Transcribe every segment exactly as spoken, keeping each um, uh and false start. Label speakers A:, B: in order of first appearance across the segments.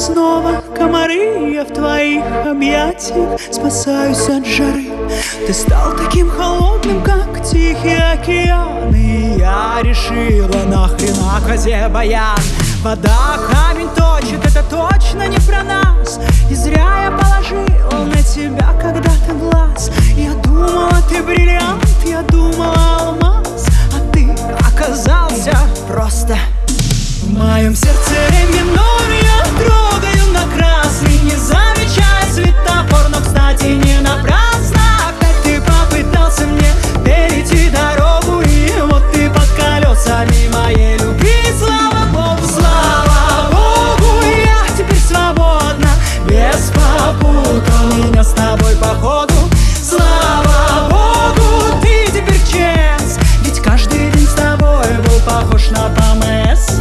A: снова комары, я в твоих объятиях спасаюсь от жары. Ты стал таким холодным, как Тихий океан, и я решила, нахрена козе баян. Вода камень точит, это точно не про нас, и зря я положила на тебя когда-то глаз. Я думала, ты бриллиант, я думала, алмаз, а ты оказался просто в моем сердце ре минор. Я трогаю на красный, не замечая светофор, но, кстати, не напрасно. Опять ты попытался мне перейти дорогу, и вот ты под колесами моей любви. Слава Богу, слава Богу, я теперь свободна, без попутал меня с тобой походу. Слава Богу, ты теперь честный, ведь каждый день с тобой был похож на ПМС.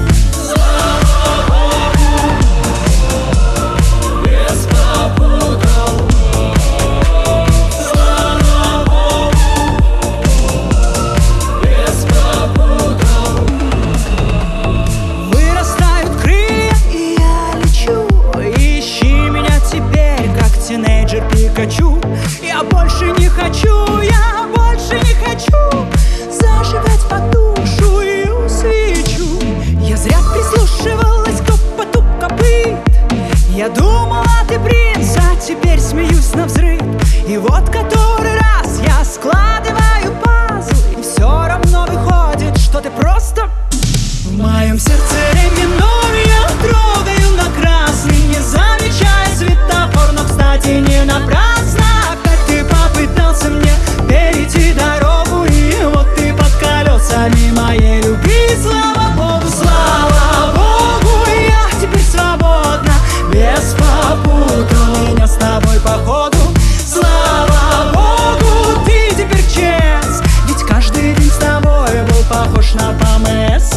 A: Тинейджер Пикачу. Я больше не хочу, я больше не хочу зажигать потушую свечу. Я зря прислушивалась к топоту копыт. Я думала, ты принц, а теперь смеюсь навзрыд. И вот который раз я складываю пазлы, и все равно выходит, что ты просто в моем сердце ре минор. Я трогаю на красный, не замечая светофор, но, кстати, не напрасно. Опять ты попытался мне перейти дорогу, и вот ты под колесами моей любви. Слава Богу, слава Богу, я теперь свободна, без попутал меня с тобой походу. Слава Богу, ты теперь честный, ведь каждый день с тобой был похож на ПМС.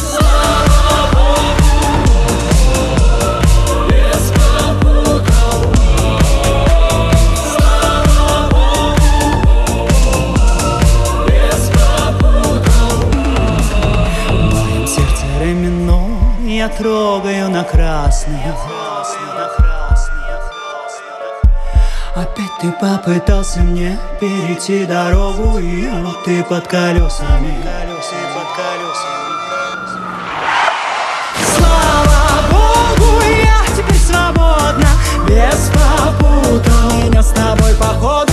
A: Я трогаю на красный. Опять ты попытался мне перейти дорогу, и вот ты под колесами. Слава Богу, я теперь свободна, без попутал меня с тобой походу.